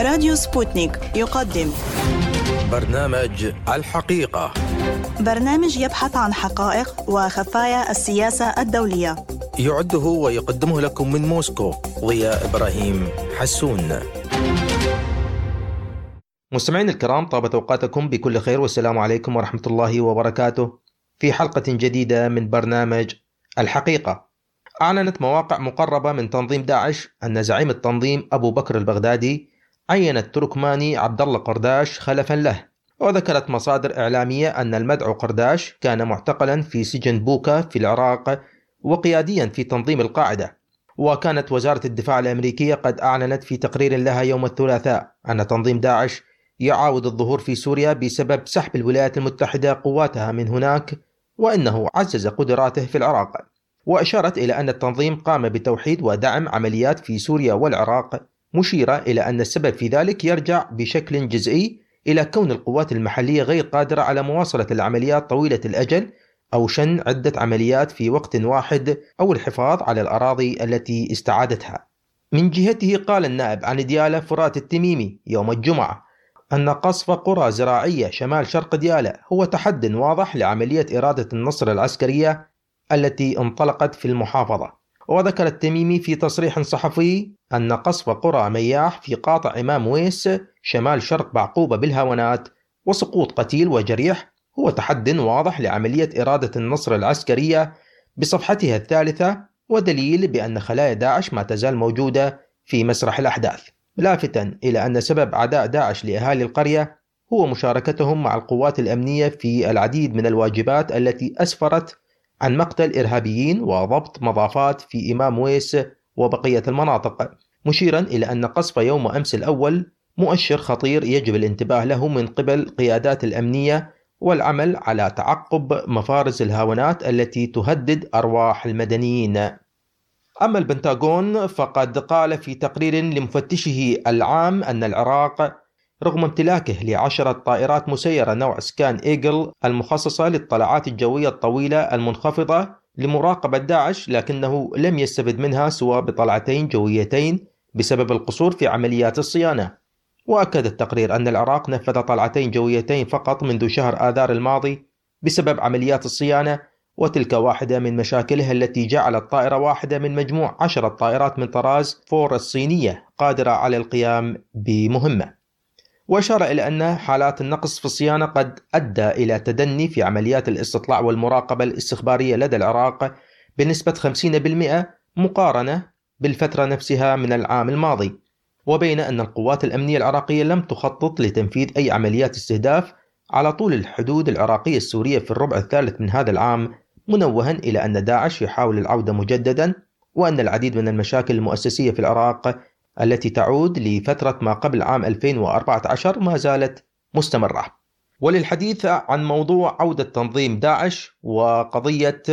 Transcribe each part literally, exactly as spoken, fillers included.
راديو سبوتنيك يقدم برنامج الحقيقة، برنامج يبحث عن حقائق وخفايا السياسة الدولية. يعده ويقدمه لكم من موسكو ضياء إبراهيم حسون. مستمعين الكرام، طابت أوقاتكم بكل خير والسلام عليكم ورحمة الله وبركاته. في حلقة جديدة من برنامج الحقيقة. أعلنت مواقع مقربة من تنظيم داعش أن زعيم التنظيم أبو بكر البغدادي عين التركماني عبد الله قرداش خلفا له. وذكرت مصادر إعلامية أن المدعو قرداش كان معتقلا في سجن بوكا في العراق وقياديا في تنظيم القاعدة. وكانت وزارة الدفاع الأمريكية قد أعلنت في تقرير لها يوم الثلاثاء أن تنظيم داعش يعاود الظهور في سوريا بسبب سحب الولايات المتحدة قواتها من هناك، وأنه عزز قدراته في العراق. وأشارت إلى أن التنظيم قام بتوحيد ودعم عمليات في سوريا والعراق، مشيرة إلى أن السبب في ذلك يرجع بشكل جزئي إلى كون القوات المحلية غير قادرة على مواصلة العمليات طويلة الأجل أو شن عدة عمليات في وقت واحد أو الحفاظ على الأراضي التي استعادتها. من جهته قال النائب عن ديالى فرات التميمي يوم الجمعة أن قصف قرى زراعية شمال شرق ديالى هو تحد واضح لعملية إرادة النصر العسكرية التي انطلقت في المحافظة. وذكر التميمي في تصريح صحفي أن قصف قرى مياح في قاطع إمام ويس شمال شرق بعقوبة بالهاونات وسقوط قتيل وجريح هو تحد واضح لعملية إرادة النصر العسكرية بصفحتها الثالثة، ودليل بأن خلايا داعش ما تزال موجودة في مسرح الأحداث، لافتا إلى أن سبب عداء داعش لأهالي القرية هو مشاركتهم مع القوات الأمنية في العديد من الواجبات التي أسفرت عن مقتل إرهابيين وضبط مضافات في إمام ويس وبقية المناطق، مشيرا إلى أن قصف يوم أمس الأول مؤشر خطير يجب الانتباه له من قبل القيادات الأمنية والعمل على تعقب مفارز الهاونات التي تهدد أرواح المدنيين. أما البنتاغون فقد قال في تقرير لمفتشه العام أن العراق رغم امتلاكه لعشرة طائرات مسيرة نوع سكان إيجل المخصصة للطلعات الجوية الطويلة المنخفضة لمراقبة داعش، لكنه لم يستفد منها سوى بطلعتين جويتين بسبب القصور في عمليات الصيانة. وأكد التقرير أن العراق نفذ طلعتين جويتين فقط منذ شهر آذار الماضي بسبب عمليات الصيانة، وتلك واحدة من مشاكلها التي جعلت طائرة واحدة من مجموع عشرة طائرات من طراز فور الصينية قادرة على القيام بمهمة. وأشار إلى أن حالات النقص في الصيانة قد أدى إلى تدني في عمليات الاستطلاع والمراقبة الاستخبارية لدى العراق بنسبة خمسين بالمئة مقارنة بالفترة نفسها من العام الماضي. وبين أن القوات الأمنية العراقية لم تخطط لتنفيذ أي عمليات استهداف على طول الحدود العراقية السورية في الربع الثالث من هذا العام، منوها إلى أن داعش يحاول العودة مجددا، وأن العديد من المشاكل المؤسسية في العراق التي تعود لفترة ما قبل عام ألفين وأربعة عشر ما زالت مستمرة. وللحديث عن موضوع عودة تنظيم داعش وقضية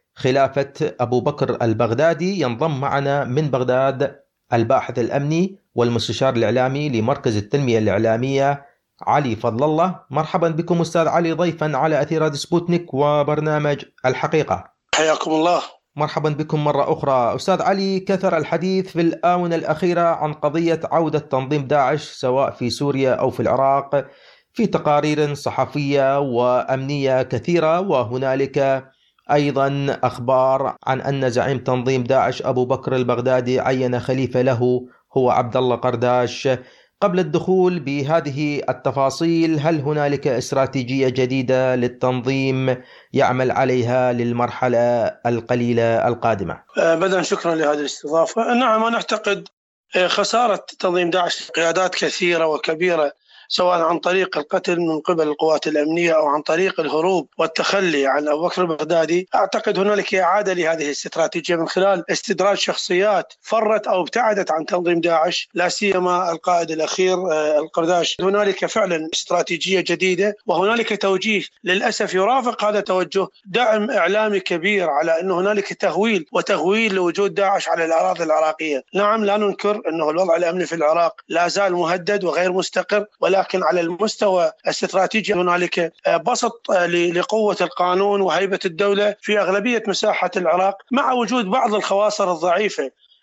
خلافة أبو بكر البغدادي ينضم معنا من بغداد الباحث الأمني والمستشار الإعلامي لمركز التنمية الإعلامية علي فضل الله. مرحبا بكم أستاذ علي ضيفا على أثير راديو سبوتنيك وبرنامج الحقيقة. حياكم الله. مرحبا بكم مرة أخرى. أستاذ علي، كثر الحديث في الآونة الأخيرة عن قضية عودة تنظيم داعش سواء في سوريا أو في العراق في تقارير صحفية وأمنية كثيرة، وهنالك أيضا أخبار عن أن زعيم تنظيم داعش أبو بكر البغدادي عين خليفة له هو عبد الله قرداش. قبل الدخول بهذه التفاصيل، هل هنالك استراتيجية جديدة للتنظيم يعمل عليها للمرحلة القليلة القادمة؟ بدأ شكرا لهذه الاستضافة. نعم، أنا أعتقد خسارة تنظيم داعش قيادات كثيرة وكبيرة سواء عن طريق القتل من قبل القوات الأمنية أو عن طريق الهروب والتخلي عن أبو بكر البغدادي. أعتقد هنالك إعادة لهذه الاستراتيجية من خلال استدراج شخصيات فرت أو ابتعدت عن تنظيم داعش، لا سيما القائد الأخير القرداش. هنالك فعلا استراتيجية جديدة، وهنالك توجيه للأسف يرافق هذا التوجه دعم إعلامي كبير على أن هنالك تهويل وتغويل لوجود داعش على الأراضي العراقية. نعم، لا ننكر أنه الوضع الأمني في العراق لا زال مهدد وغير مستقر، ولكن على المستوى الاستراتيجي هنالك بسط لقوة القانون وهيبة الدولة في أغلبية مساحة العراق، مع وجود بعض الخواصر الضعيفة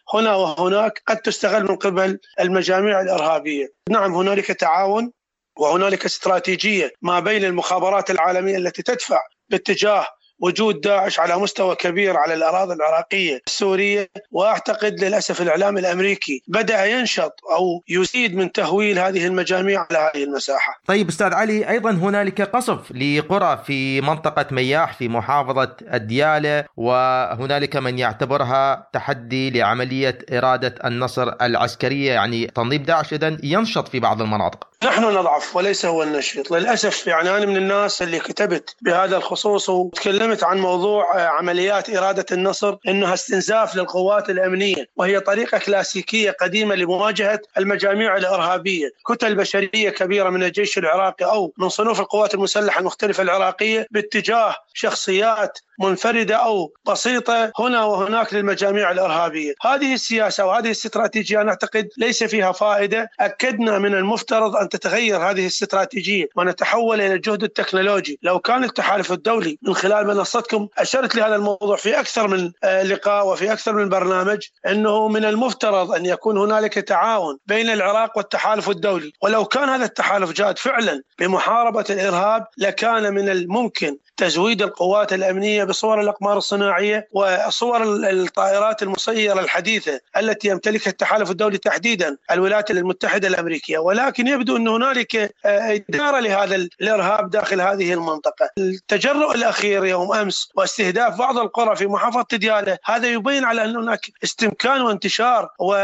هنا وهناك قد تستغل من قبل المجاميع الإرهابية. نعم هنالك تعاون وهنالك استراتيجية ما بين المخابرات العالمية التي تدفع باتجاه وجود داعش على مستوى كبير على الأراضي العراقية السورية، وأعتقد للأسف الإعلام الأمريكي بدأ ينشط أو يزيد من تهويل هذه المجاميع على هذه المساحة. طيب أستاذ علي، أيضا هنالك قصف لقرى في منطقة مياح في محافظة الديالى، وهنالك من يعتبرها تحدي لعملية إرادة النصر العسكرية، يعني تنظيم داعش إذن ينشط في بعض المناطق. نحن نضعف وليس هو النشيط للأسف. يعني أنا من الناس اللي كتبت بهذا الخصوص وتكلمت عن موضوع عمليات إرادة النصر إنها استنزاف للقوات الأمنية، وهي طريقة كلاسيكية قديمة لمواجهة المجاميع الإرهابية. كتل بشرية كبيرة من الجيش العراقي أو من صنوف القوات المسلحة المختلفة العراقية باتجاه شخصيات منفردة أو بسيطة هنا وهناك للمجاميع الإرهابية. هذه السياسة وهذه الاستراتيجية أنا أعتقد ليس فيها فائدة. أكدنا من المفترض أن تتغير هذه الاستراتيجية ونتحول إلى الجهد التكنولوجي. لو كان التحالف الدولي من خلال منصتكم أشرت لهذا الموضوع في أكثر من لقاء وفي أكثر من برنامج، أنه من المفترض أن يكون هنالك تعاون بين العراق والتحالف الدولي، ولو كان هذا التحالف جاد فعلا بمحاربة الإرهاب لكان من الممكن تزويد القوات الأمنية بصور الأقمار الصناعية وصور الطائرات المسيرة الحديثة التي يمتلكها التحالف الدولي تحديدا الولايات المتحدة الأمريكية. ولكن يبدو أن هنالك إدارة لهذا الإرهاب داخل هذه المنطقة. التجرؤ الأخير يوم أمس واستهداف بعض القرى في محافظة ديالى هذا يبين على أن هناك استمكان وانتشار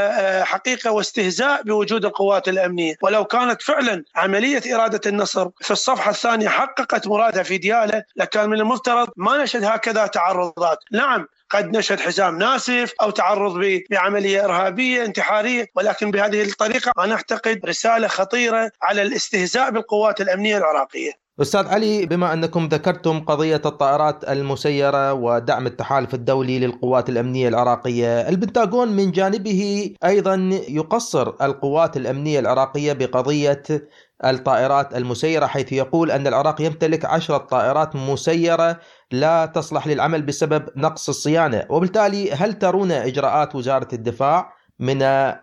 وحقيقة واستهزاء بوجود القوات الأمنية. ولو كانت فعلا عملية إرادة النصر في الصفحة الثانية حققت مرادها في ديالى لكان من المفترض ما نشهد هكذا تعرضات. نعم قد نشهد حزام ناسف أو تعرض بعملية إرهابية انتحارية، ولكن بهذه الطريقة أنا أعتقد رسالة خطيرة على الاستهزاء بالقوات الأمنية العراقية. أستاذ علي، بما أنكم ذكرتم قضية الطائرات المسيرة ودعم التحالف الدولي للقوات الأمنية العراقية، البنتاغون من جانبه أيضا يقصر القوات الأمنية العراقية بقضية الطائرات المسيرة، حيث يقول أن العراق يمتلك عشرة طائرات مسيرة لا تصلح للعمل بسبب نقص الصيانة. وبالتالي هل ترون إجراءات وزارة الدفاع من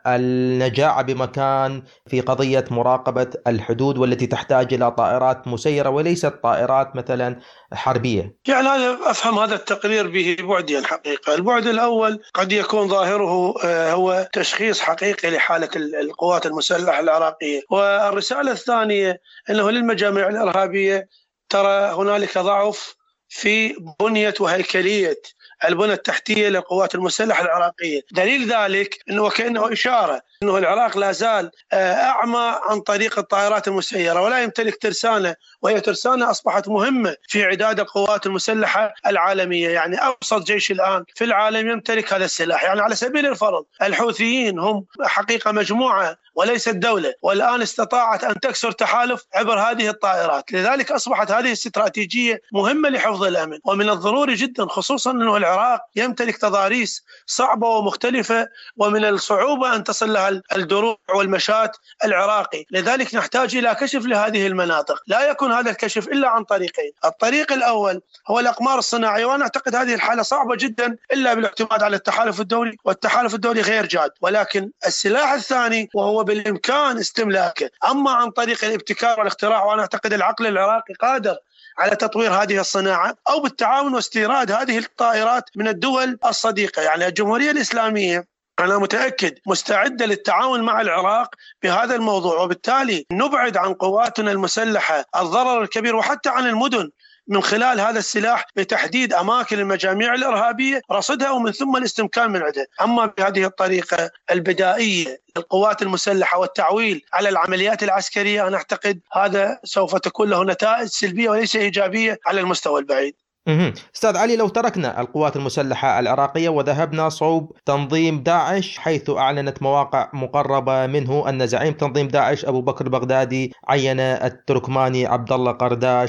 النجاعة بمكان في قضية مراقبة الحدود والتي تحتاج إلى طائرات مسيرة وليست طائرات مثلا حربية؟ يعني أنا أفهم هذا التقرير به بعدين الحقيقة. البعد الأول قد يكون ظاهره هو تشخيص حقيقي لحالة القوات المسلحة العراقية، والرسالة الثانية أنه للمجاميع الإرهابية ترى هنالك ضعف في بنية وهيكلية البنى التحتية للقوات المسلحة العراقية. دليل ذلك أنه وكأنه إشارة أنه العراق لا زال أعمى عن طريق الطائرات المسيرة ولا يمتلك ترسانة، وهي ترسانة أصبحت مهمة في إعداد القوات المسلحة العالمية. يعني أبسط جيش الآن في العالم يمتلك هذا السلاح. يعني على سبيل الفرض الحوثيين هم حقيقة مجموعة وليست دولة، والآن استطاعت أن تكسر تحالف عبر هذه الطائرات. لذلك أصبحت هذه الاستراتيجية مهمة لحفظ الأمن، ومن الضروري جدا خصوصا أنه العراق يمتلك تضاريس صعبة ومختلفة ومن الصعوبة أن تصل لها الدروع والمشاة العراقي. لذلك نحتاج إلى كشف لهذه المناطق. لا يكون هذا الكشف إلا عن طريقين. الطريق الأول هو الأقمار الصناعية، وأنا أعتقد هذه الحالة صعبة جدا إلا بالاعتماد على التحالف الدولي، والتحالف الدولي غير جاد. ولكن السلاح الثاني وهو بالإمكان استملاكه، أما عن طريق الابتكار والاختراع، وأنا أعتقد العقل العراقي قادر على تطوير هذه الصناعة أو بالتعاون واستيراد هذه الطائرات من الدول الصديقة. يعني الجمهورية الإسلامية أنا متأكد مستعدة للتعاون مع العراق بهذا الموضوع، وبالتالي نبعد عن قواتنا المسلحة الضرر الكبير وحتى عن المدن من خلال هذا السلاح بتحديد أماكن المجاميع الإرهابية، رصدها ومن ثم الاستمكان من عندها. أما بهذه الطريقة البدائية للقوات المسلحة والتعويل على العمليات العسكرية، أنا أعتقد هذا سوف تكون له نتائج سلبية وليس إيجابية على المستوى البعيد. أستاذ علي، لو تركنا القوات المسلحة العراقية وذهبنا صوب تنظيم داعش، حيث أعلنت مواقع مقربة منه أن زعيم تنظيم داعش أبو بكر البغدادي عين التركماني عبد الله قرداش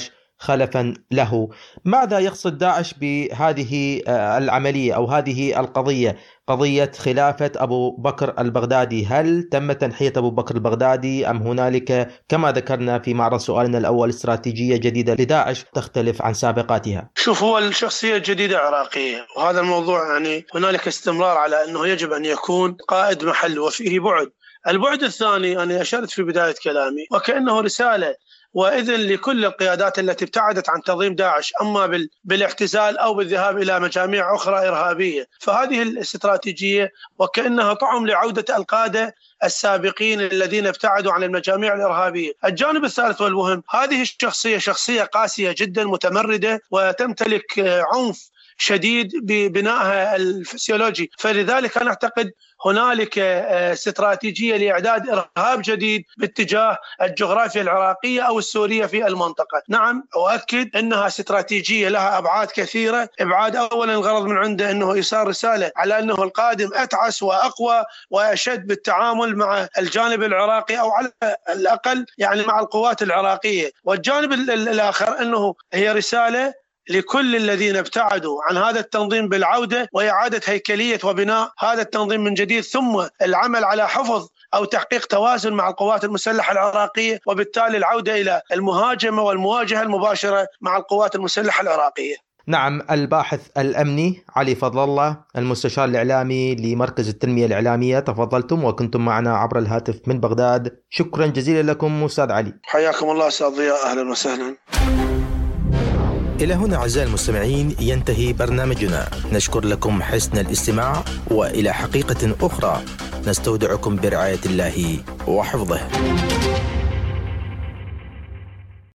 خلفا له. ماذا يقصد داعش بهذه العملية أو هذه القضية، قضية خلافة أبو بكر البغدادي؟ هل تم تنحية أبو بكر البغدادي أم هنالك كما ذكرنا في معرض سؤالنا الأول استراتيجية جديدة لداعش تختلف عن سابقاتها؟ شوف، هو الشخصية الجديدة عراقية، وهذا الموضوع يعني هنالك استمرار على أنه يجب أن يكون قائد محل وفيه بعد. البعد الثاني أنا أشرت في بداية كلامي وكأنه رسالة وإذن لكل القيادات التي ابتعدت عن تنظيم داعش، أما بالاعتزال أو بالذهاب إلى مجاميع أخرى إرهابية. فهذه الاستراتيجية وكأنها طعم لعودة القادة السابقين الذين ابتعدوا عن المجاميع الإرهابية. الجانب الثالث والمهم، هذه الشخصية شخصية قاسية جدا متمردة وتمتلك عنف شديد ببنائها الفسيولوجي، فلذلك أنا أعتقد هنالك استراتيجية لإعداد إرهاب جديد باتجاه الجغرافيا العراقية أو السورية في المنطقة. نعم، أؤكد أنها استراتيجية لها أبعاد كثيرة. إبعاد أولا الغرض من عنده أنه يصار رسالة على أنه القادم أتعس وأقوى وأشد بالتعامل مع الجانب العراقي أو على الأقل يعني مع القوات العراقية. والجانب الآخر أنه هي رسالة لكل الذين ابتعدوا عن هذا التنظيم بالعودة وإعادة هيكلية وبناء هذا التنظيم من جديد، ثم العمل على حفظ أو تحقيق توازن مع القوات المسلحة العراقية، وبالتالي العودة إلى المهاجمة والمواجهة المباشرة مع القوات المسلحة العراقية. نعم، الباحث الأمني علي فضل الله، المستشار الإعلامي لمركز التنمية الإعلامية، تفضلتم وكنتم معنا عبر الهاتف من بغداد. شكرا جزيلا لكم أستاذ علي. حياكم الله أستاذ ضياء، أهلا وسهلا. إلى هنا أعزائي المستمعين ينتهي برنامجنا. نشكر لكم حسن الاستماع، وإلى حقيقة أخرى نستودعكم برعاية الله وحفظه.